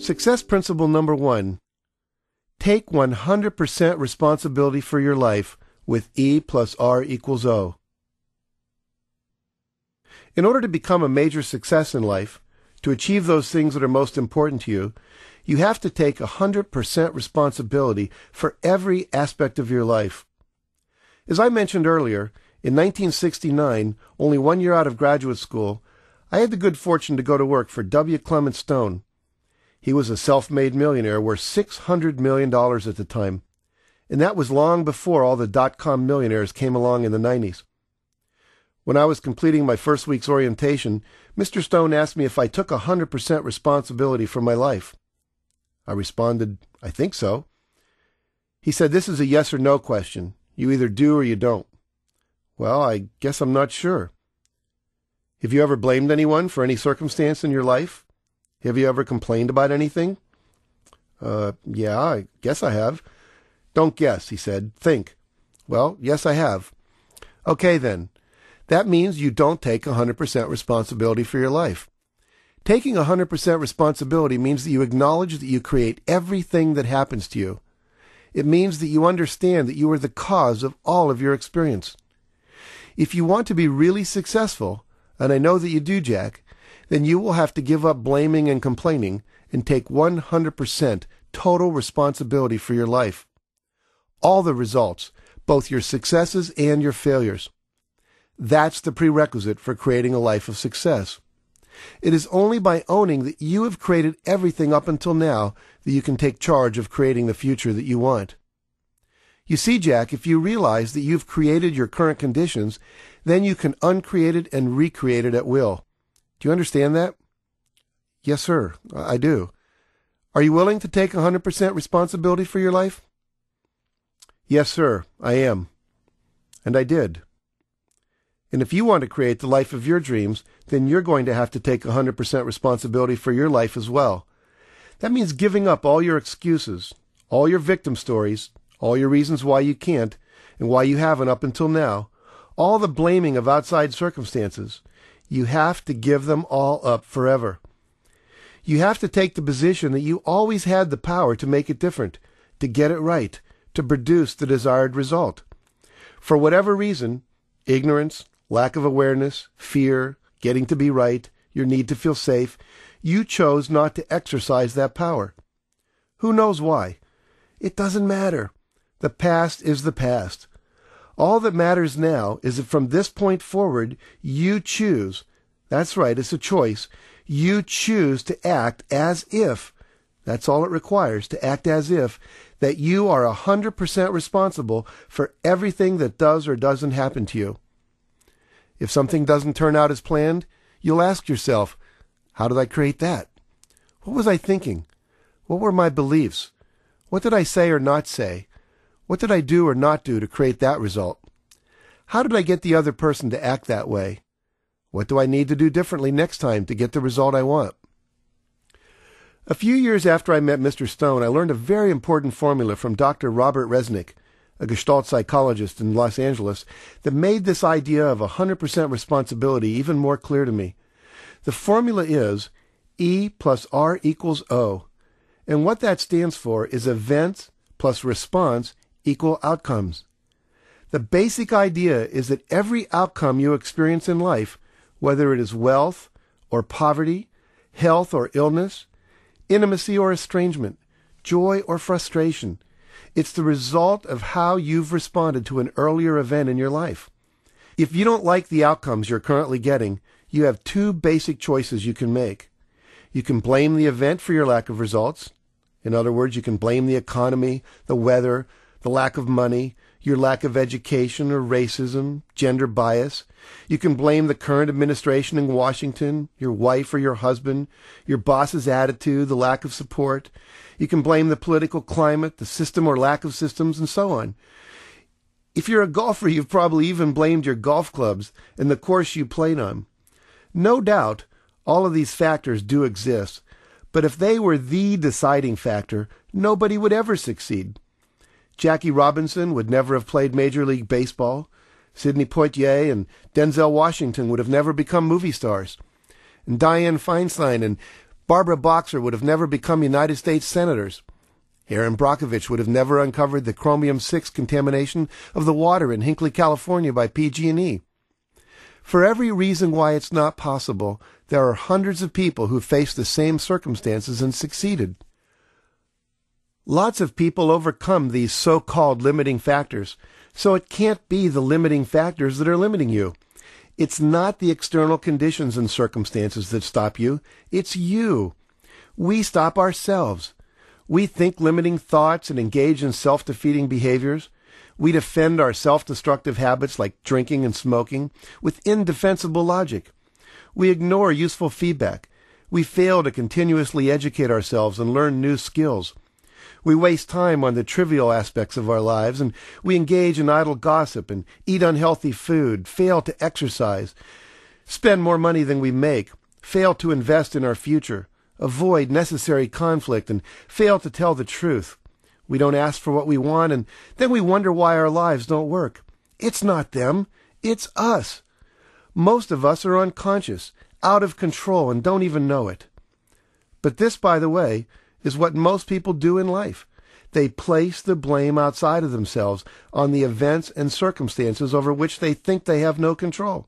Success principle number 1. Take 100% responsibility for your life with E plus R equals O. In order to become a major success in life, to achieve those things that are most important to you, you have to take 100% responsibility for every aspect of your life. As I mentioned earlier, in 1969, only 1 year out of graduate school, I had the good fortune to go to work for W. Clement Stone. He was a self-made millionaire worth $600 million at the time, and that was long before all the dot-com millionaires came along in the 90s. When I was completing my first week's orientation, Mr. Stone asked me if I took 100% responsibility for my life. I responded, I think so. He said, this is a yes or no question. You either do or you don't. Well, I guess I'm not sure. Have you ever blamed anyone for any circumstance in your life? Have you ever complained about anything? Yeah, I guess I have. Don't guess, he said. Think. Well, yes, I have. Okay, then. That means you don't take 100% responsibility for your life. Taking 100% responsibility means that you acknowledge that you create everything that happens to you. It means that you understand that you are the cause of all of your experience. If you want to be really successful, and I know that you do, Jack, then you will have to give up blaming and complaining and take 100% total responsibility for your life. All the results, both your successes and your failures. That's the prerequisite for creating a life of success. It is only by owning that you have created everything up until now that you can take charge of creating the future that you want. You see, Jack, if you realize that you've created your current conditions, then you can uncreate it and recreate it at will. Do you understand that? Yes, sir, I do. Are you willing to take 100% responsibility for your life? Yes, sir, I am. And I did. And if you want to create the life of your dreams, then you're going to have to take 100% responsibility for your life as well. That means giving up all your excuses, all your victim stories, all your reasons why you can't and why you haven't up until now, all the blaming of outside circumstances. You have to give them all up forever. You have to take the position that you always had the power to make it different, to get it right, to produce the desired result. For whatever reason, ignorance, lack of awareness, fear, getting to be right, your need to feel safe, you chose not to exercise that power. Who knows why? It doesn't matter. The past is the past. All that matters now is that from this point forward, you choose. That's right, it's a choice. You choose to act as if, that's all it requires, to act as if, that you are 100% responsible for everything that does or doesn't happen to you. If something doesn't turn out as planned, you'll ask yourself, how did I create that? What was I thinking? What were my beliefs? What did I say or not say? What did I do or not do to create that result? How did I get the other person to act that way? What do I need to do differently next time to get the result I want? A few years after I met Mr. Stone, I learned a very important formula from Dr. Robert Resnick, a Gestalt psychologist in Los Angeles, that made this idea of 100% responsibility even more clear to me. The formula is E plus R equals O, and what that stands for is events plus response equal outcomes. The basic idea is that every outcome you experience in life, whether it is wealth or poverty, health or illness, intimacy or estrangement, joy or frustration, it's the result of how you've responded to an earlier event in your life. If you don't like the outcomes you're currently getting, you have two basic choices you can make. You can blame the event for your lack of results. In other words, you can blame the economy, the weather, the lack of money, your lack of education or racism, gender bias. You can blame the current administration in Washington, your wife or your husband, your boss's attitude, the lack of support. You can blame the political climate, the system or lack of systems, and so on. If you're a golfer, you've probably even blamed your golf clubs and the course you played on. No doubt, all of these factors do exist, but if they were the deciding factor, nobody would ever succeed. Jackie Robinson would never have played Major League Baseball. Sidney Poitier and Denzel Washington would have never become movie stars. And Dianne Feinstein and Barbara Boxer would have never become United States senators. Aaron Brockovich would have never uncovered the chromium-6 contamination of the water in Hinckley, California by PG&E. For every reason why it's not possible, there are hundreds of people who faced the same circumstances and succeeded. Lots of people overcome these so-called limiting factors, so it can't be the limiting factors that are limiting you. It's not the external conditions and circumstances that stop you. It's you. We stop ourselves. We think limiting thoughts and engage in self-defeating behaviors. We defend our self-destructive habits like drinking and smoking with indefensible logic. We ignore useful feedback. We fail to continuously educate ourselves and learn new skills. We waste time on the trivial aspects of our lives, and we engage in idle gossip and eat unhealthy food, fail to exercise, spend more money than we make, fail to invest in our future, avoid necessary conflict, and fail to tell the truth. We don't ask for what we want, and then we wonder why our lives don't work. It's not them. It's us. Most of us are unconscious, out of control, and don't even know it. But this, by the way, is what most people do in life. They place the blame outside of themselves on the events and circumstances over which they think they have no control.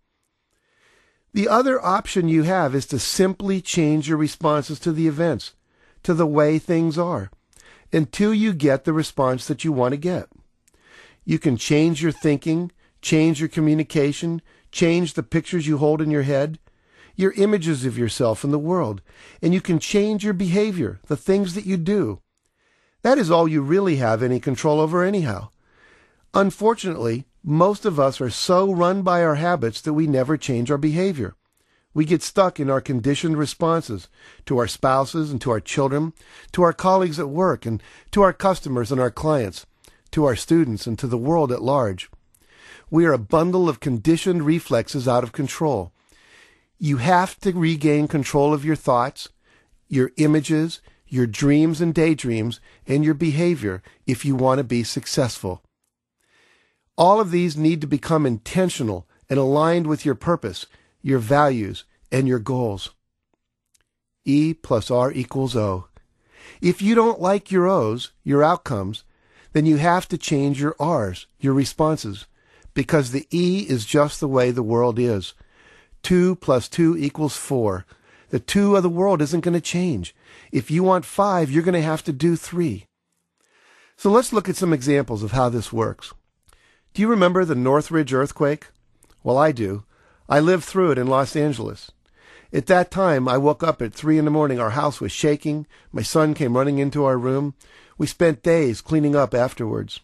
The other option you have is to simply change your responses to the events, to the way things are, until you get the response that you want to get. You can change your thinking, change your communication, change the pictures you hold in your head, your images of yourself in the world, and you can change your behavior, the things that you do. That is all you really have any control over anyhow. Unfortunately, most of us are so run by our habits that we never change our behavior. We get stuck in our conditioned responses to our spouses and to our children, to our colleagues at work and to our customers and our clients, to our students and to the world at large. We are a bundle of conditioned reflexes out of control. You have to regain control of your thoughts, your images, your dreams and daydreams, and your behavior if you want to be successful. All of these need to become intentional and aligned with your purpose, your values, and your goals. E plus R equals O. If you don't like your O's, your outcomes, then you have to change your R's, your responses, because the E is just the way the world is. 2 plus 2 equals 4. The 2 of the world isn't going to change. If you want 5, you're going to have to do 3. So let's look at some examples of how this works. Do you remember the Northridge earthquake? Well, I do. I lived through it in Los Angeles. At that time, I woke up at 3 a.m. Our house was shaking. My son came running into our room. We spent days cleaning up afterwards.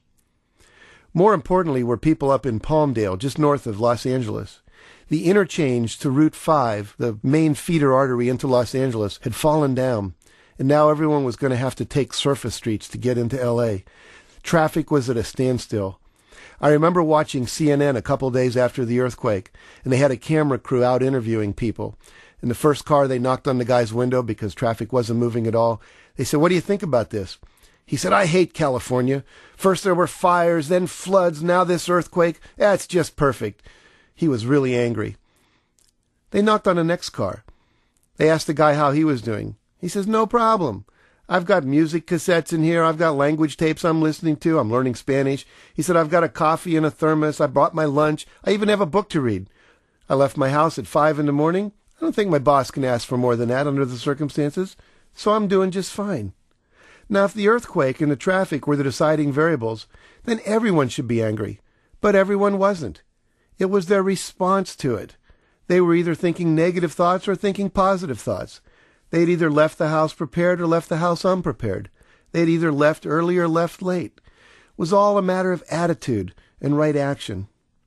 More importantly were people up in Palmdale, just north of Los Angeles. The interchange to Route 5, the main feeder artery into Los Angeles, had fallen down, and now everyone was going to have to take surface streets to get into L.A. Traffic was at a standstill. I remember watching CNN a couple days after the earthquake, and they had a camera crew out interviewing people. In the first car, they knocked on the guy's window because traffic wasn't moving at all. They said, "What do you think about this?" He said, "I hate California. First there were fires, then floods, now this earthquake. It's just perfect." He was really angry. They knocked on the next car. They asked the guy how he was doing. He says, "No problem. I've got music cassettes in here. I've got language tapes I'm listening to. I'm learning Spanish." He said, "I've got a coffee and a thermos. I brought my lunch. I even have a book to read. I left my house at 5 a.m. I don't think my boss can ask for more than that under the circumstances, so I'm doing just fine." Now, if the earthquake and the traffic were the deciding variables, then everyone should be angry. But everyone wasn't. It was their response to it. They were either thinking negative thoughts or thinking positive thoughts. They had either left the house prepared or left the house unprepared. They had either left early or left late. It was all a matter of attitude and right action.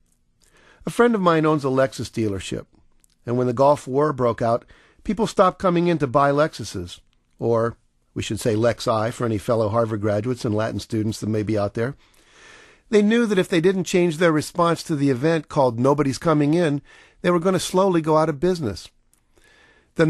A friend of mine owns a Lexus dealership, and when the Gulf War broke out, people stopped coming in to buy Lexuses, or we should say Lexi for any fellow Harvard graduates and Latin students that may be out there. They knew that if they didn't change their response to the event called "Nobody's Coming In," they were going to slowly go out of business. The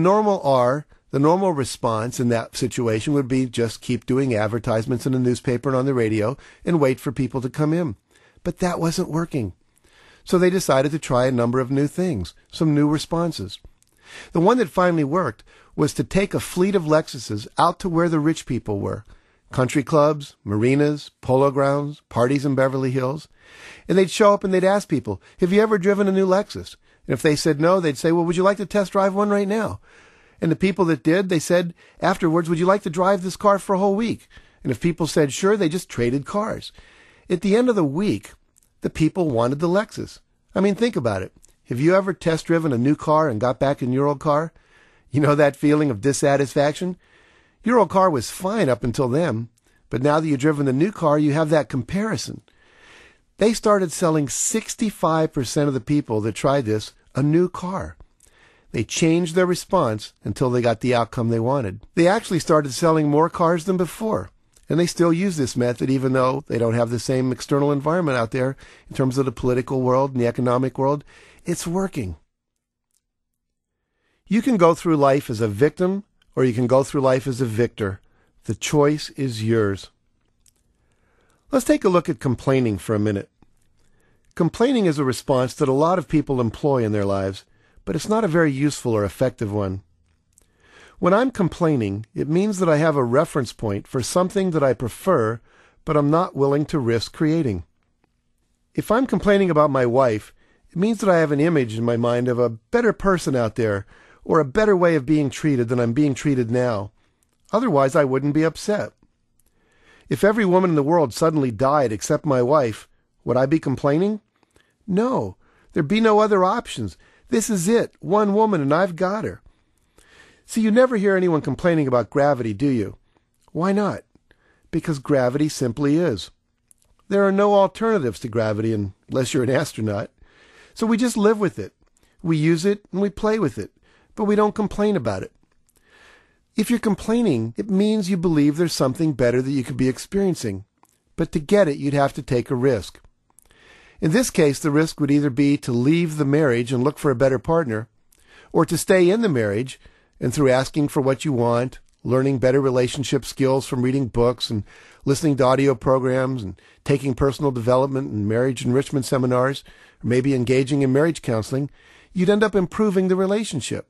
normal response in that situation would be just keep doing advertisements in the newspaper and on the radio and wait for people to come in. But that wasn't working. So they decided to try a number of new things, some new responses. The one that finally worked was to take a fleet of Lexuses out to where the rich people were. Country clubs, marinas, polo grounds, parties in Beverly Hills. And they'd show up and they'd ask people, have you ever driven a new Lexus? And if they said no, they'd say, well, would you like to test drive one right now? And the people that did, they said afterwards, would you like to drive this car for a whole week? And if people said sure, they just traded cars. At the end of the week, the people wanted the Lexus. I mean, think about it. Have you ever test driven a new car and got back in your old car? You know that feeling of dissatisfaction? Your old car was fine up until then, but now that you've driven the new car, you have that comparison. They started selling 65% of the people that tried this a new car. They changed their response until they got the outcome they wanted. They actually started selling more cars than before, and they still use this method even though they don't have the same external environment out there in terms of the political world and the economic world. It's working. You can go through life as a victim, or you can go through life as a victor. The choice is yours. Let's take a look at complaining for a minute. Complaining is a response that a lot of people employ in their lives, but it's not a very useful or effective one. When I'm complaining, it means that I have a reference point for something that I prefer, but I'm not willing to risk creating. If I'm complaining about my wife, it means that I have an image in my mind of a better person out there, or a better way of being treated than I'm being treated now. Otherwise, I wouldn't be upset. If every woman in the world suddenly died except my wife, would I be complaining? No, there'd be no other options. This is it, one woman, and I've got her. See, you never hear anyone complaining about gravity, do you? Why not? Because gravity simply is. There are no alternatives to gravity unless you're an astronaut. So we just live with it. We use it and we play with it, but we don't complain about it. If you're complaining, it means you believe there's something better that you could be experiencing. But to get it, you'd have to take a risk. In this case, the risk would either be to leave the marriage and look for a better partner, or to stay in the marriage and through asking for what you want, learning better relationship skills from reading books and listening to audio programs and taking personal development and marriage enrichment seminars, or maybe engaging in marriage counseling, you'd end up improving the relationship.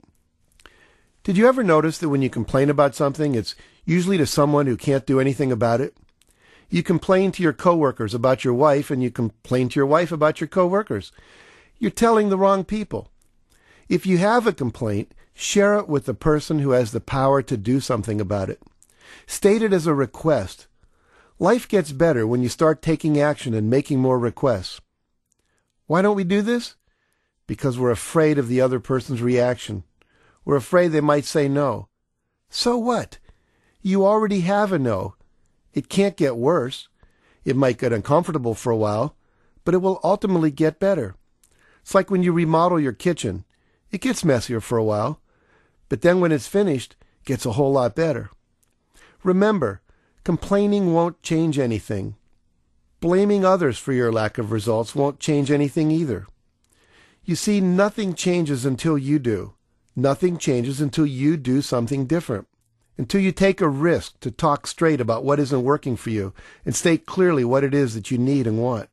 Did you ever notice that when you complain about something, it's usually to someone who can't do anything about it? You complain to your coworkers about your wife, and you complain to your wife about your coworkers. You're telling the wrong people. If you have a complaint, share it with the person who has the power to do something about it. State it as a request. Life gets better when you start taking action and making more requests. Why don't we do this? Because we're afraid of the other person's reaction. We're afraid they might say no. So what? You already have a no. It can't get worse. It might get uncomfortable for a while, but it will ultimately get better. It's like when you remodel your kitchen. It gets messier for a while, but then when it's finished, it gets a whole lot better. Remember, complaining won't change anything. Blaming others for your lack of results won't change anything either. You see, nothing changes until you do. Nothing changes until you do something different. Until you take a risk to talk straight about what isn't working for you and state clearly what it is that you need and want.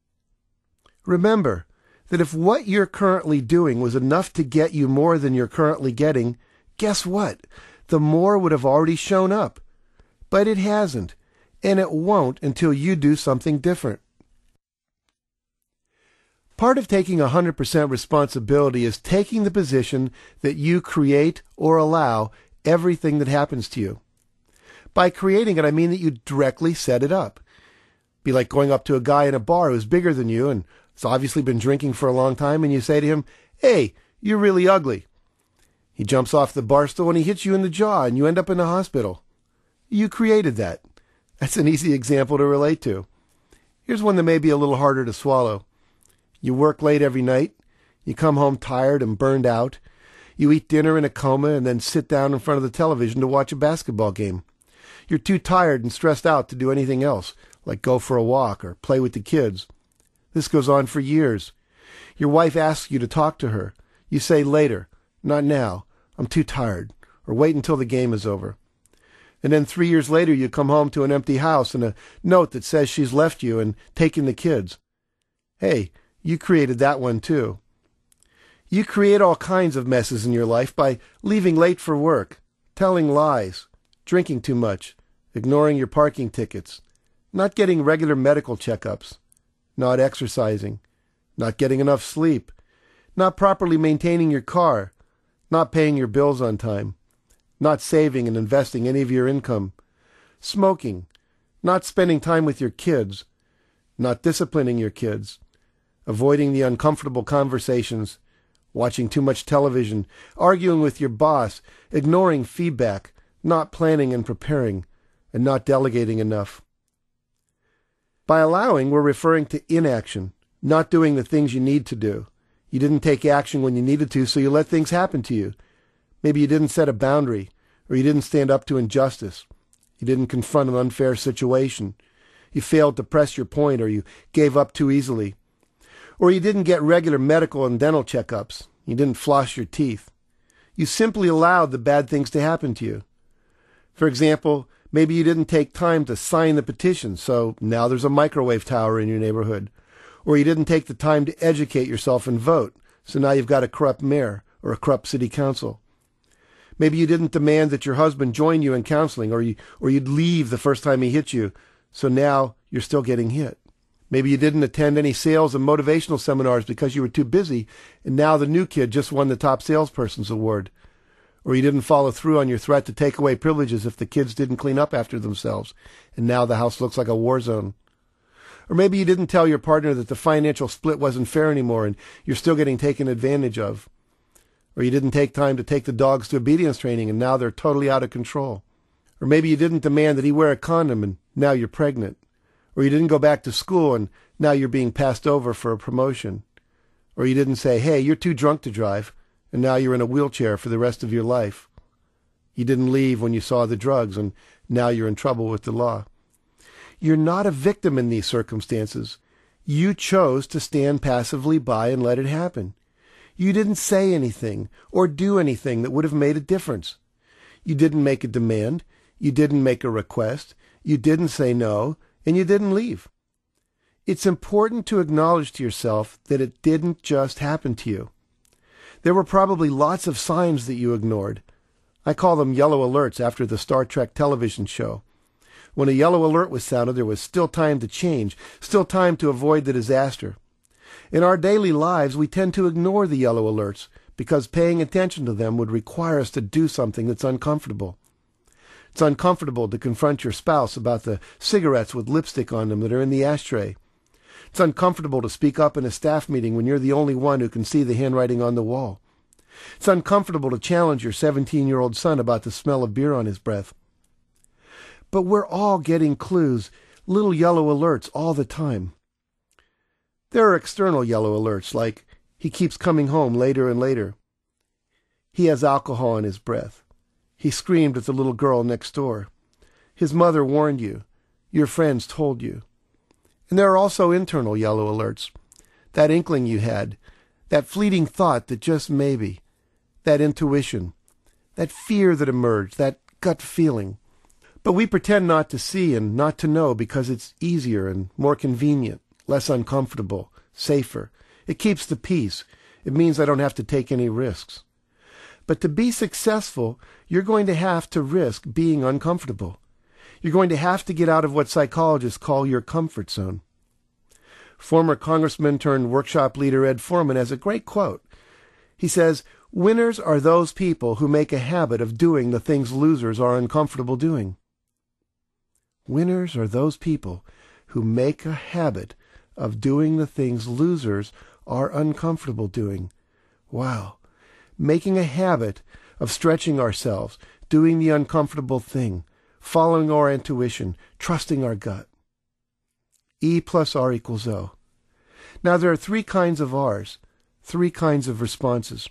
Remember that if what you're currently doing was enough to get you more than you're currently getting, guess what? The more would have already shown up. But it hasn't, and it won't until you do something different. Part of taking 100% responsibility is taking the position that you create or allow everything that happens to you. By creating it, I mean that you directly set it up. Be like going up to a guy in a bar who's bigger than you and has obviously been drinking for a long time, and you say to him, "Hey, you're really ugly." He jumps off the bar stool and he hits you in the jaw and you end up in the hospital. You created that. That's an easy example to relate to. Here's one that may be a little harder to swallow. You work late every night. You come home tired and burned out. You eat dinner in a coma and then sit down in front of the television to watch a basketball game. You're too tired and stressed out to do anything else, like go for a walk or play with the kids. This goes on for years. Your wife asks you to talk to her. You say later, "Not now, I'm too tired," or "Wait until the game is over." And then 3 years later you come home to an empty house and a note that says she's left you and taken the kids. Hey, you created that one too. You create all kinds of messes in your life by leaving late for work, telling lies, drinking too much, ignoring your parking tickets, not getting regular medical checkups, not exercising, not getting enough sleep, not properly maintaining your car, not paying your bills on time, not saving and investing any of your income, smoking, not spending time with your kids, not disciplining your kids, avoiding the uncomfortable conversations, watching too much television, arguing with your boss, ignoring feedback, not planning and preparing, and not delegating enough. By allowing, we're referring to inaction, not doing the things you need to do. You didn't take action when you needed to, so you let things happen to you. Maybe you didn't set a boundary, or you didn't stand up to injustice. You didn't confront an unfair situation. You failed to press your point, or you gave up too easily. Or you didn't get regular medical and dental checkups. You didn't floss your teeth. You simply allowed the bad things to happen to you. For example, maybe you didn't take time to sign the petition, so now there's a microwave tower in your neighborhood. Or you didn't take the time to educate yourself and vote, so now you've got a corrupt mayor or a corrupt city council. Maybe you didn't demand that your husband join you in counseling, or you'd leave the first time he hit you, so now you're still getting hit. Maybe you didn't attend any sales and motivational seminars because you were too busy, and now the new kid just won the top salesperson's award. Or you didn't follow through on your threat to take away privileges if the kids didn't clean up after themselves, and now the house looks like a war zone. Or maybe you didn't tell your partner that the financial split wasn't fair anymore, and you're still getting taken advantage of. Or you didn't take time to take the dogs to obedience training, and now they're totally out of control. Or maybe you didn't demand that he wear a condom, and now you're pregnant. Or you didn't go back to school, and now you're being passed over for a promotion. Or you didn't say, hey, you're too drunk to drive, and now you're in a wheelchair for the rest of your life. You didn't leave when you saw the drugs, and now you're in trouble with the law. You're not a victim in these circumstances. You chose to stand passively by and let it happen. You didn't say anything or do anything that would have made a difference. You didn't make a demand. You didn't make a request. You didn't say no, and you didn't leave. It's important to acknowledge to yourself that it didn't just happen to you. There were probably lots of signs that you ignored. I call them yellow alerts after the Star Trek television show. When a yellow alert was sounded, there was still time to change, still time to avoid the disaster. In our daily lives, we tend to ignore the yellow alerts because paying attention to them would require us to do something that's uncomfortable. It's uncomfortable to confront your spouse about the cigarettes with lipstick on them that are in the ashtray. It's uncomfortable to speak up in a staff meeting when you're the only one who can see the handwriting on the wall. It's uncomfortable to challenge your 17-year-old son about the smell of beer on his breath. But we're all getting clues, little yellow alerts all the time. There are external yellow alerts, like he keeps coming home later and later. He has alcohol in his breath. He screamed at the little girl next door. His mother warned you. Your friends told you. And there are also internal yellow alerts. That inkling you had, that fleeting thought that just maybe, that intuition, that fear that emerged, that gut feeling. But we pretend not to see and not to know because it's easier and more convenient, less uncomfortable, safer. It keeps the peace. It means I don't have to take any risks. But to be successful, you're going to have to risk being uncomfortable. You're going to have to get out of what psychologists call your comfort zone. Former Congressman turned workshop leader Ed Foreman has a great quote. He says, "Winners are those people who make a habit of doing the things losers are uncomfortable doing." Winners are those people who make a habit of doing the things losers are uncomfortable doing. Wow. Making a habit of stretching ourselves, doing the uncomfortable thing, following our intuition, trusting our gut. E plus R equals O. Now there are 3 kinds of R's, 3 kinds of responses.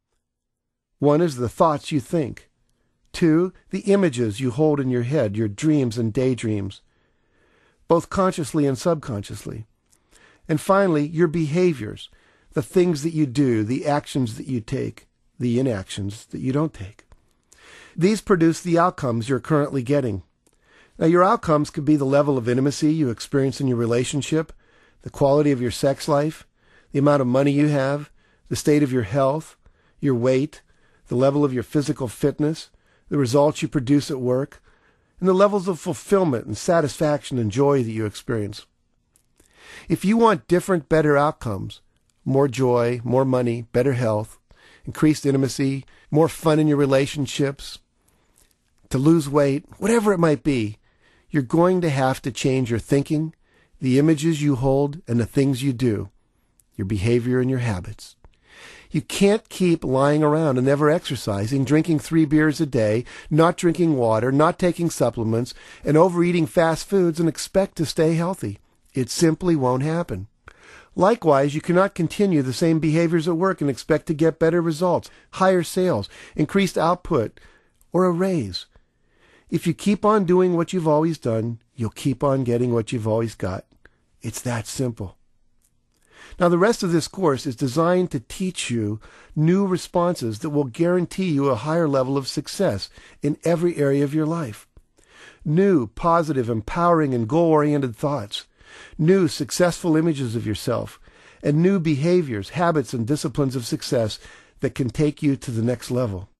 1 is the thoughts you think. 2, the images you hold in your head, your dreams and daydreams, both consciously and subconsciously. And finally, your behaviors, the things that you do, the actions that you take, the inactions that you don't take. These produce the outcomes you're currently getting. Now, your outcomes could be the level of intimacy you experience in your relationship, the quality of your sex life, the amount of money you have, the state of your health, your weight, the level of your physical fitness, the results you produce at work, and the levels of fulfillment and satisfaction and joy that you experience. If you want different, better outcomes, more joy, more money, better health, increased intimacy, more fun in your relationships, to lose weight, whatever it might be, you're going to have to change your thinking, the images you hold, and the things you do, your behavior and your habits. You can't keep lying around and never exercising, drinking 3 beers a day, not drinking water, not taking supplements, and overeating fast foods and expect to stay healthy. It simply won't happen. Likewise, you cannot continue the same behaviors at work and expect to get better results, higher sales, increased output, or a raise. If you keep on doing what you've always done, you'll keep on getting what you've always got. It's that simple. Now, the rest of this course is designed to teach you new responses that will guarantee you a higher level of success in every area of your life. New, positive, empowering, and goal-oriented thoughts. New, successful images of yourself. And new behaviors, habits, and disciplines of success that can take you to the next level.